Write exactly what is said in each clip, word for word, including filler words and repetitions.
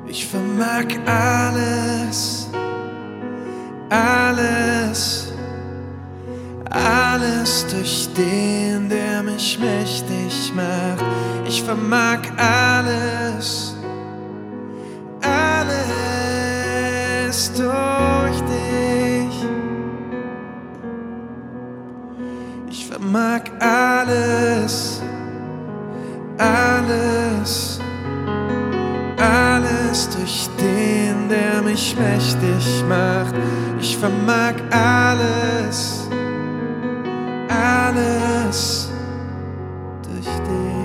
Ich vermag alles, alles, alles durch den, der mich mächtig macht. Ich vermag alles, alles durch dich. Ich vermag alles, alles, alles durch den, der mich mächtig macht. Ich vermag alles, alles durch dich.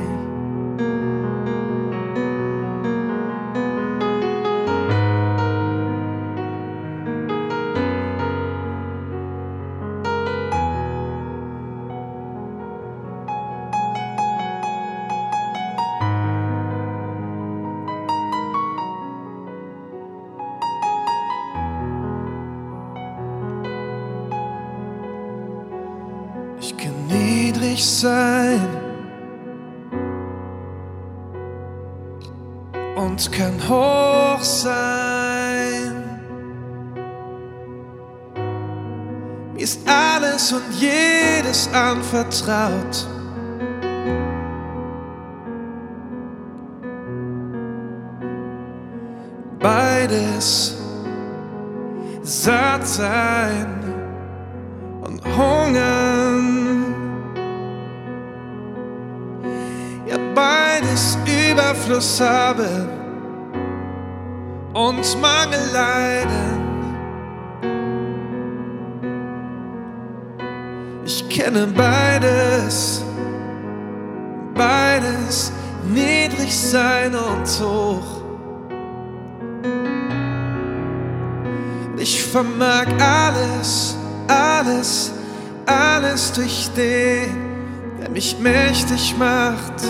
Ich kann niedrig sein und kann hoch sein. Mir ist alles und jedes anvertraut. Beides, satt sein und hungern, ja beides Überfluss haben und Mangel leiden. Ich kenne beides, beides, niedrig sein und hoch. Ich vermag alles, alles, alles durch den, der mich mächtig macht.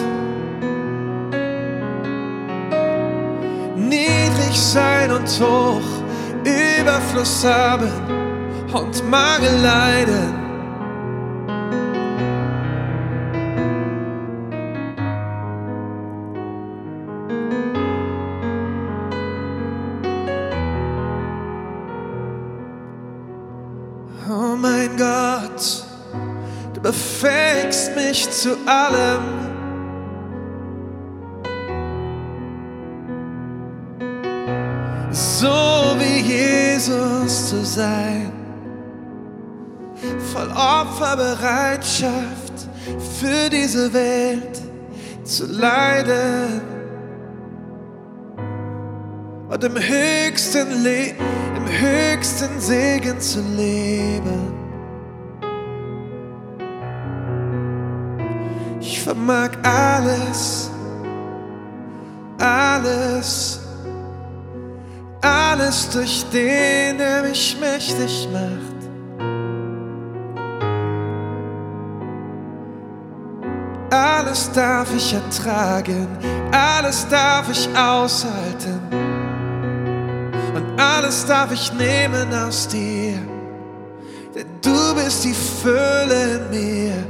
Niedrig sein und hoch, Überfluss haben und Mangel leiden. Oh mein Gott, du befähigst mich zu allem. So wie Jesus zu sein, voll Opferbereitschaft für diese Welt zu leiden und im höchsten Le im höchsten Segen zu leben. Ich vermag alles, alles, alles durch den, der mich mächtig macht. Alles darf ich ertragen, alles darf ich aushalten. Und alles darf ich nehmen aus dir, denn du bist die Fülle in mir.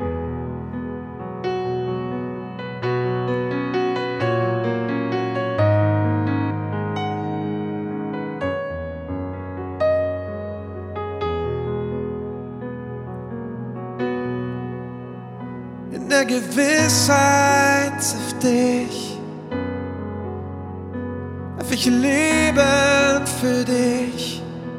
In der Gewissheit auf dich darf ich leben für dich.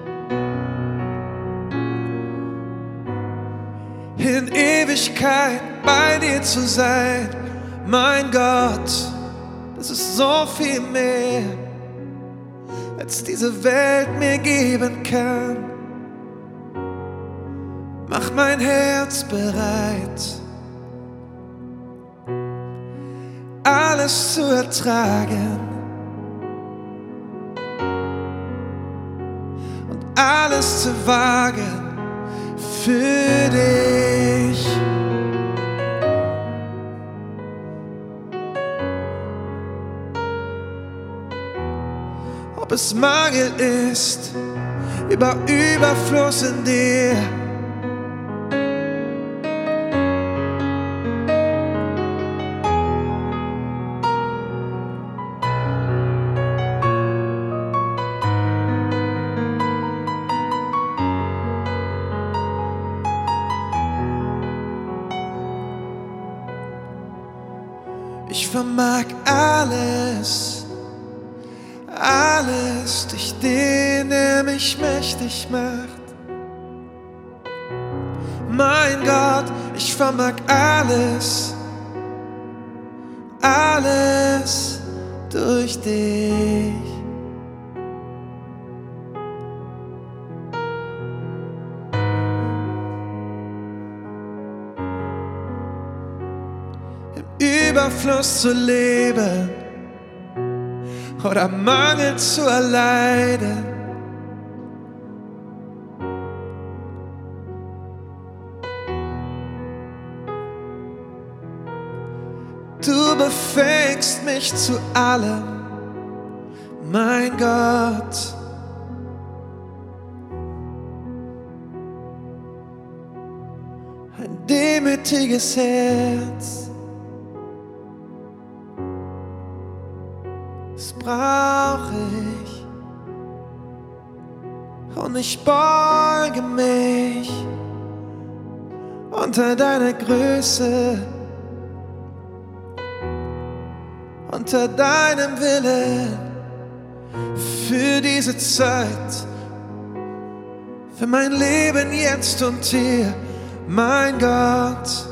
In Ewigkeit bei dir zu sein, mein Gott, das ist so viel mehr, als diese Welt mir geben kann. Mach mein Herz bereit, alles zu ertragen und alles zu wagen für dich. Ob es Mangel ist, über Überfluss in dir, vermag alles, alles durch den, der mich mächtig macht. Mein Gott, ich vermag alles, alles durch dich. Im Überfluss zu leben oder Mangel zu erleiden. Du befähigst mich zu allem, mein Gott. Ein demütiges Herz, das brauche ich. Und ich beuge mich unter deiner Größe, unter deinem Willen, für diese Zeit, für mein Leben jetzt und hier, mein Gott.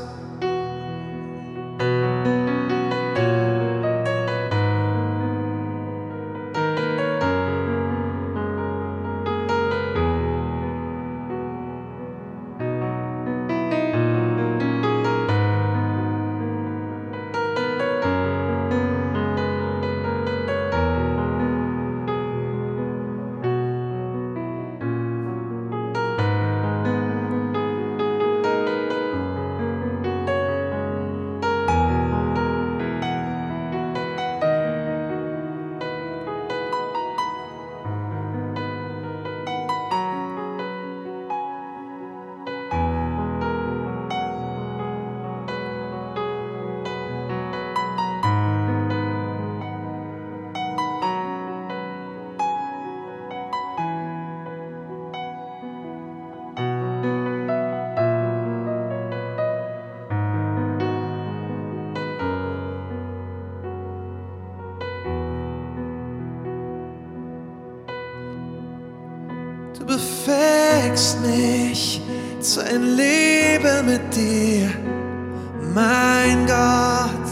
Du befähigst mich zu ein Leben mit dir, mein Gott.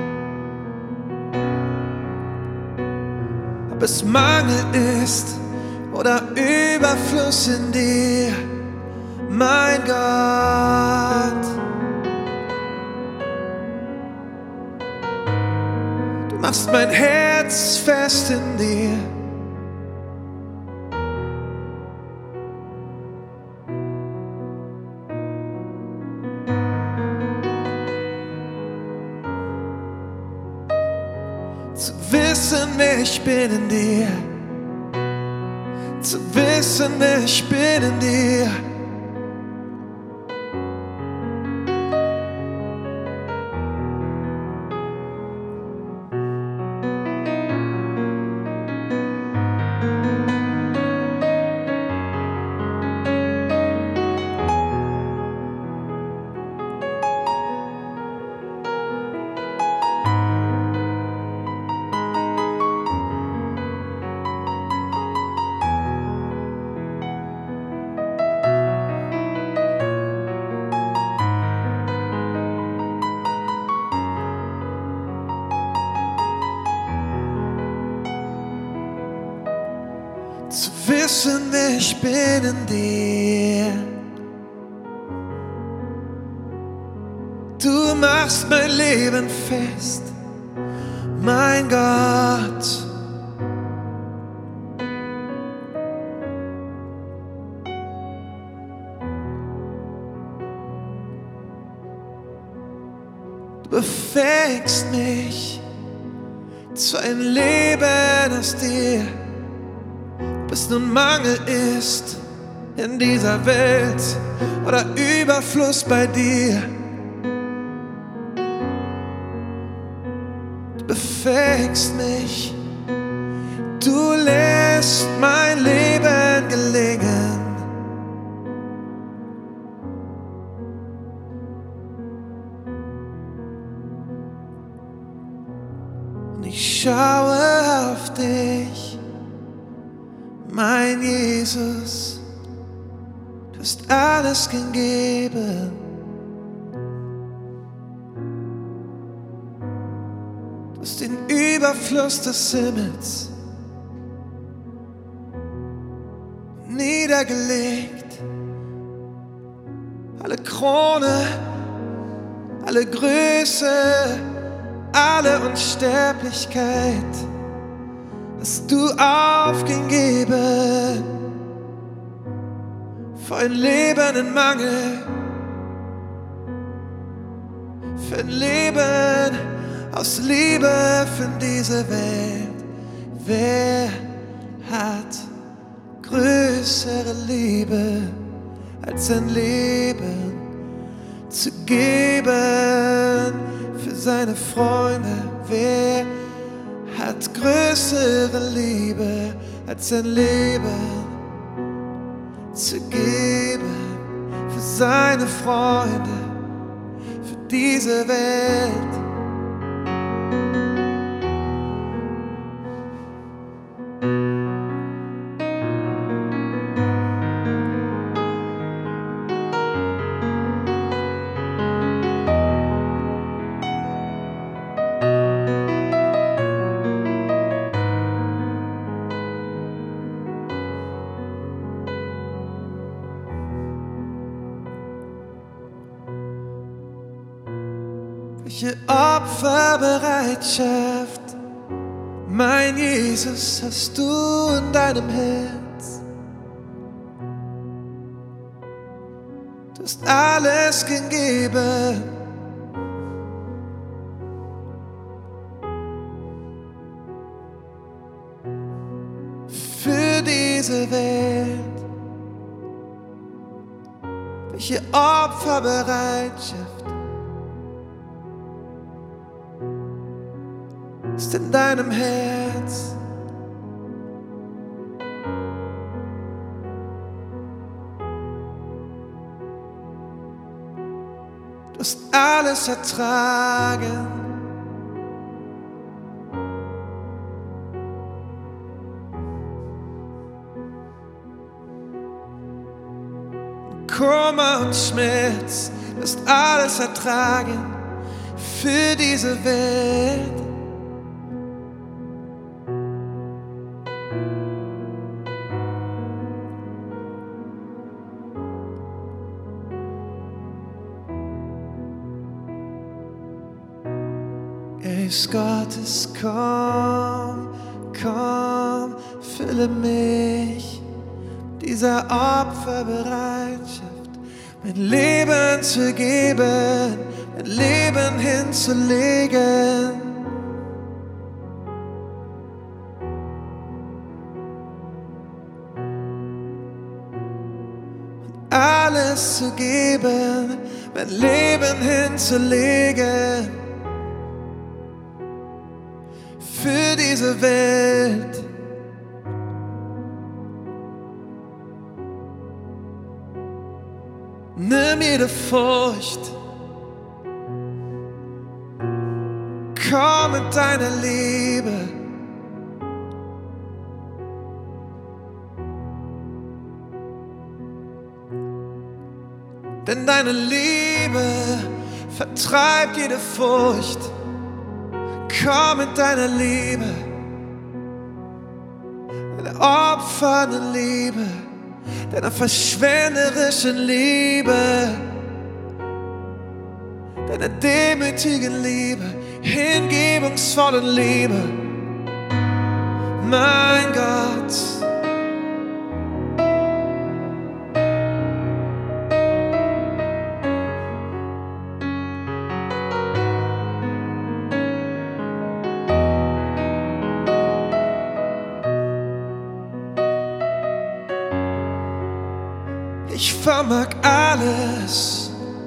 Ob es Mangel ist oder Überfluss in dir, mein Gott. Du machst mein Herz fest in dir. Zu wissen, wer ich bin in dir, zu wissen, wer ich bin in dir. Zu wissen, wer ich bin in dir. Du machst mein Leben fest, mein Gott. Du befähigst mich zu einem Leben aus dir. Ob es nun Mangel ist in dieser Welt oder Überfluss bei dir. Du befähigst mich, du lässt mein Leben gelingen. Mein Jesus, du hast alles gegeben. Du hast den Überfluss des Himmels niedergelegt. Alle Krone, alle Größe, alle Unsterblichkeit hast du aufgegeben für ein Leben in Mangel, für ein Leben aus Liebe für diese Welt. Wer hat größere Liebe als ein Leben zu geben für seine Freunde? Wer hat größere Liebe als ein Leben zu geben für seine Freunde, für diese Welt? Welche Opferbereitschaft, mein Jesus, hast du in deinem Herz? Du hast alles gegeben. Für diese Welt. Welche Opferbereitschaft ist in deinem Herz? Du hast alles ertragen. Kummer und Schmerz, du hast alles ertragen für diese Welt. Geist Gottes, komm, komm, fülle mich dieser Opferbereitschaft, mein Leben zu geben, mein Leben hinzulegen. Und alles zu geben, mein Leben hinzulegen. Für diese Welt. Nimm jede Furcht, komm mit deiner Liebe. Denn deine Liebe vertreibt jede Furcht. Komm mit deiner Liebe, deiner opfernden Liebe, deiner verschwenderischen Liebe, deiner demütigen Liebe, hingebungsvollen Liebe. Mein Gott, ich vermag alles,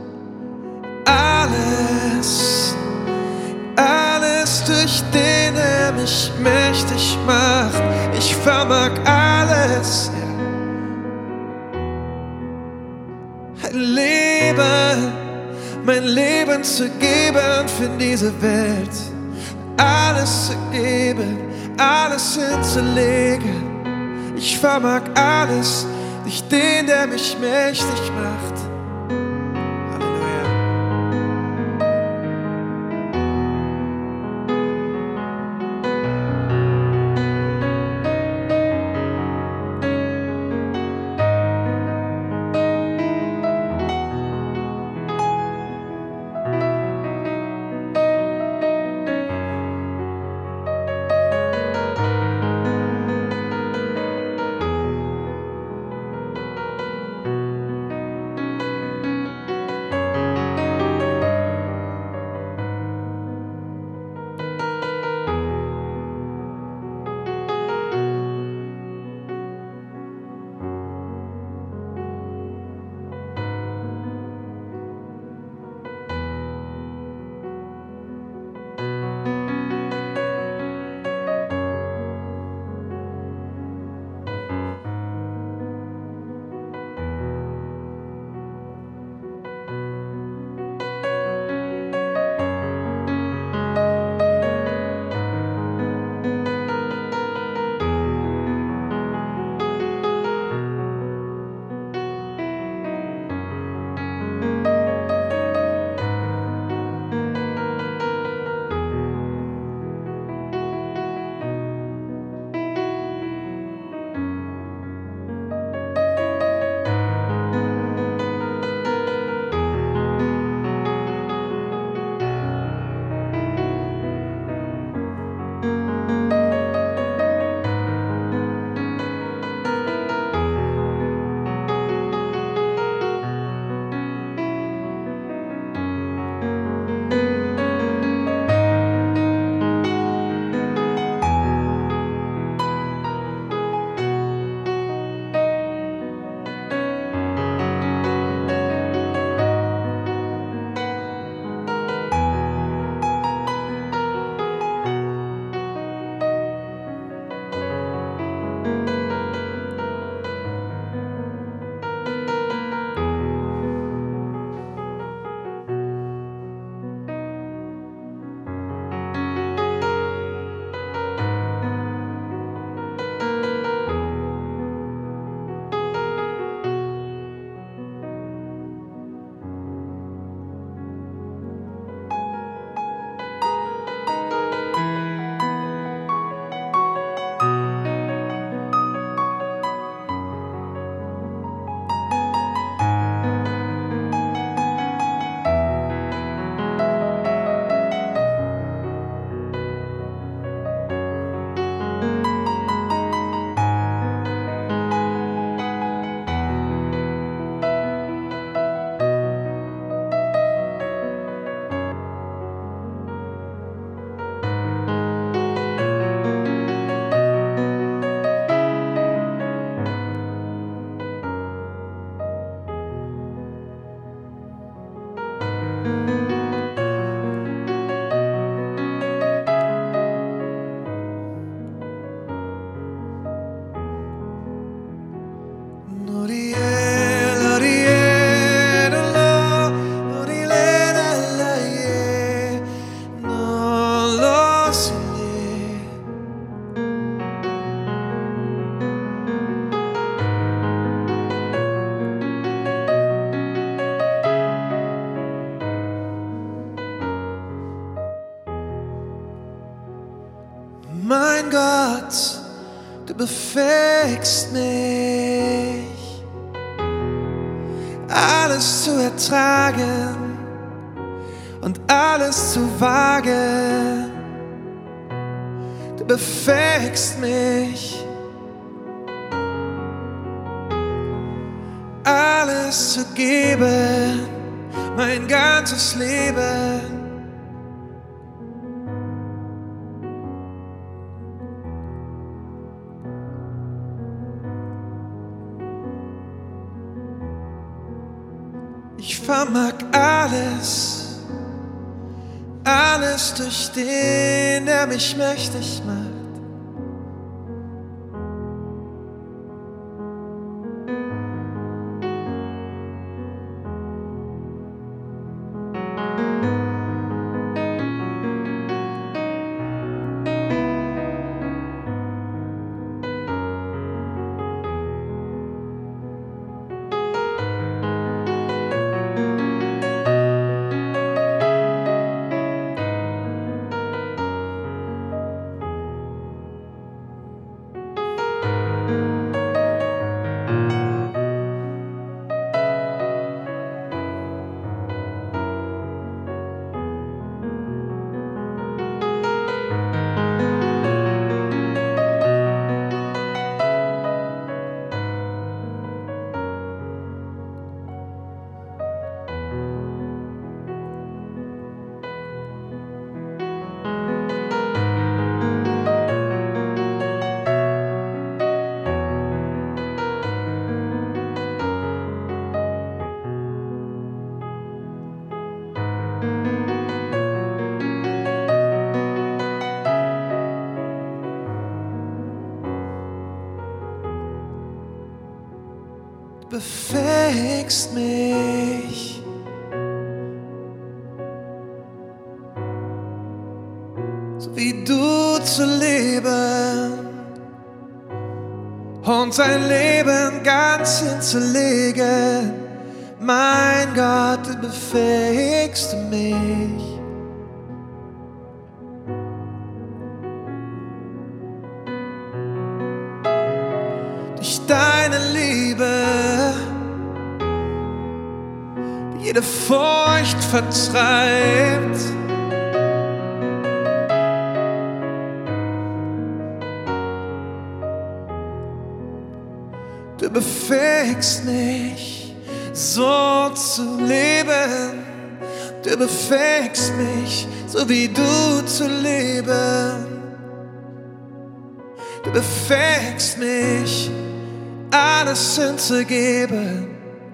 alles, alles durch den er mich mächtig macht. Ich vermag alles, ja. Ein Leben, mein Leben zu geben für diese Welt. Alles zu geben, alles hinzulegen. Ich vermag alles durch den, der mich mächtig macht. Halleluja. Mein Gott, du befähigst mich, alles zu ertragen und alles zu wagen. Du befähigst mich, alles zu geben, mein ganzes Leben. Ich vermag alles, alles durch den, der mich mächtig macht. Du befähigst mich. So wie du zu leben und dein Leben ganz hinzulegen. Mein Gott, du befähigst mich. Durch deine Liebe, die jede Furcht vertreibt. Du befähigst mich, so zu leben. Du befähigst mich, so wie du zu leben. Du befähigst mich, alles hinzugeben.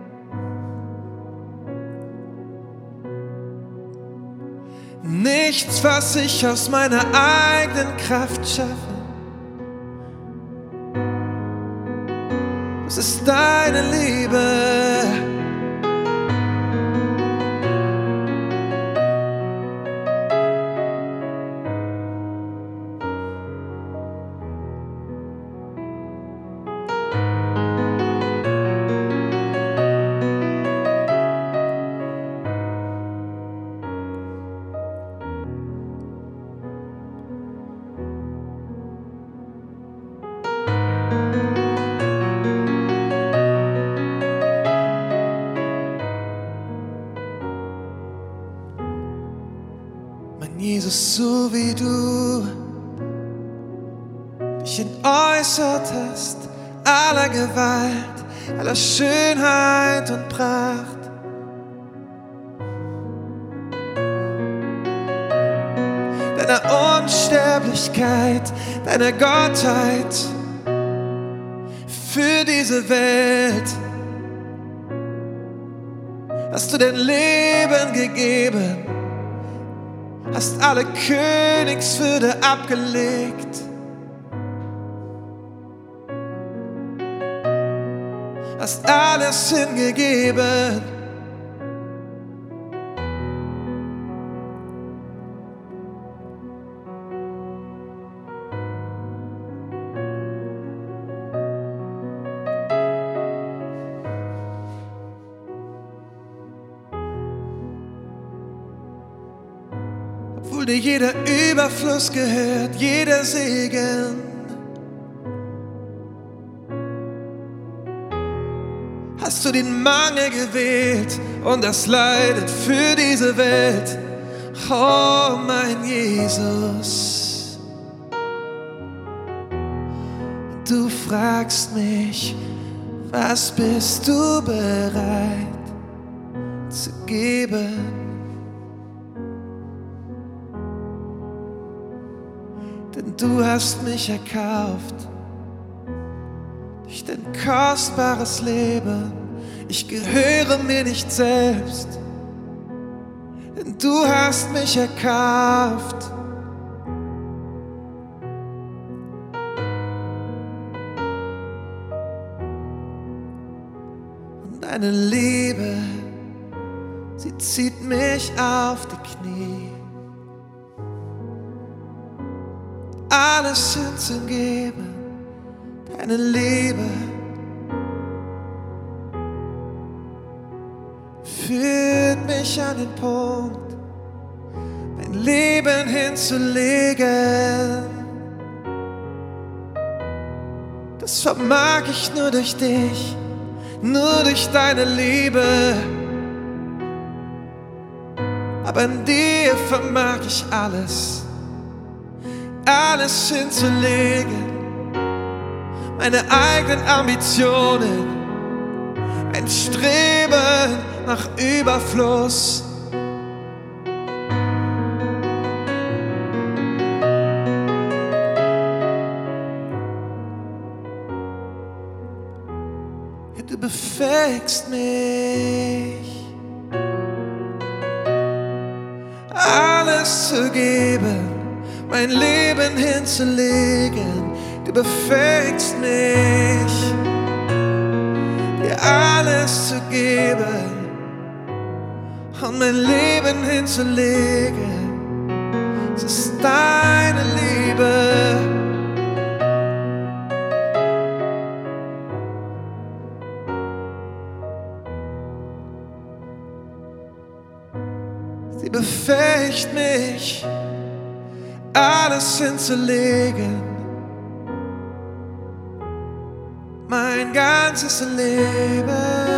Nichts, was ich aus meiner eigenen Kraft schaffe. Es ist deine Liebe. Mein Jesus, so wie du dich entäußert hast, aller Gewalt, aller Schönheit und Pracht. Deiner Unsterblichkeit, deiner Gottheit für diese Welt hast du dein Leben gegeben. Hast alle Königswürde abgelegt. Hast alles hingegeben. Obwohl dir jeder Überfluss gehört, jeder Segen. Hast du den Mangel gewählt und das Leiden für diese Welt. Oh, mein Jesus. Du fragst mich, was bist du bereit zu geben? Denn du hast mich erkauft durch dein kostbares Leben. Ich gehöre mir nicht selbst, denn du hast mich erkauft. Und deine Liebe, sie zieht mich auf die Knie. Alles hinzugeben, deine Liebe führt mich an den Punkt, mein Leben hinzulegen. Das vermag ich nur durch dich, nur durch deine Liebe. Aber in dir vermag ich alles. Alles hinzulegen, meine eigenen Ambitionen, ein Streben nach Überfluss. Ja, du befähigst mich, alles zu geben, mein Leben hinzulegen. Du befähigst mich, dir alles zu geben und mein Leben hinzulegen. Es ist deine Liebe. Sie befähigt mich, alles hinzulegen, mein ganzes Leben.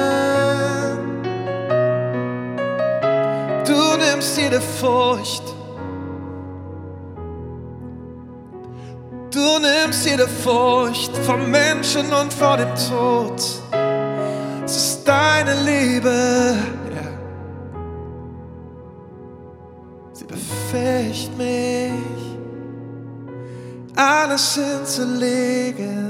Du nimmst jede Furcht, du nimmst jede Furcht vom Menschen und vor dem Tod. Es ist deine Liebe. Sie befähigt mich, alles hinzulegen,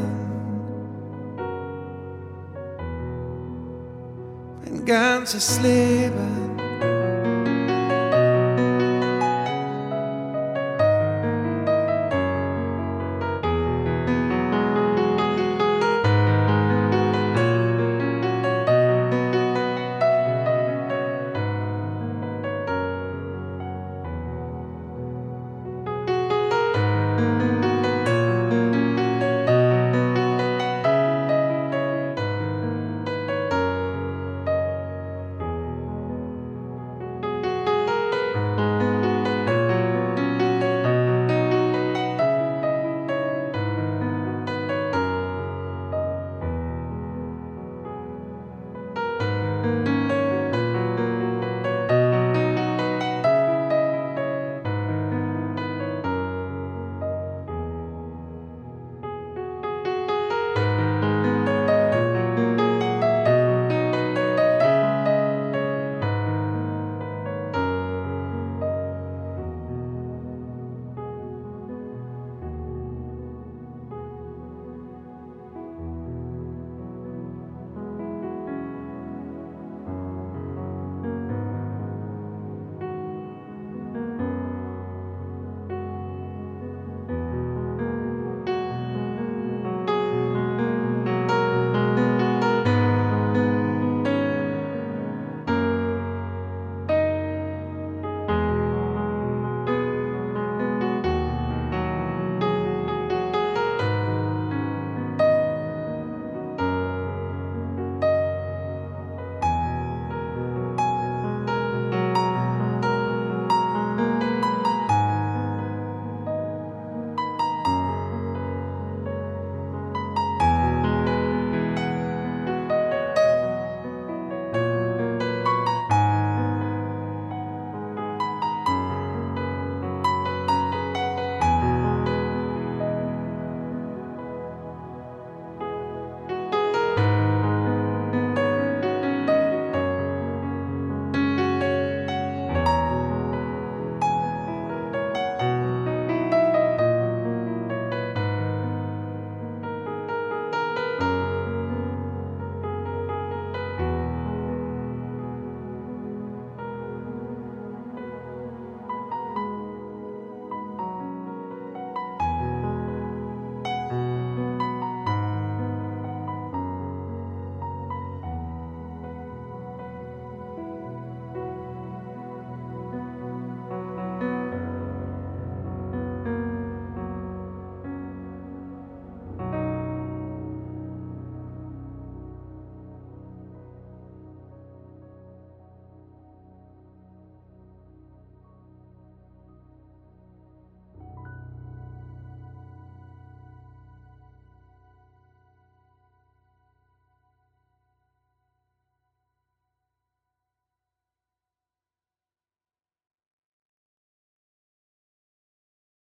mein ganzes Leben.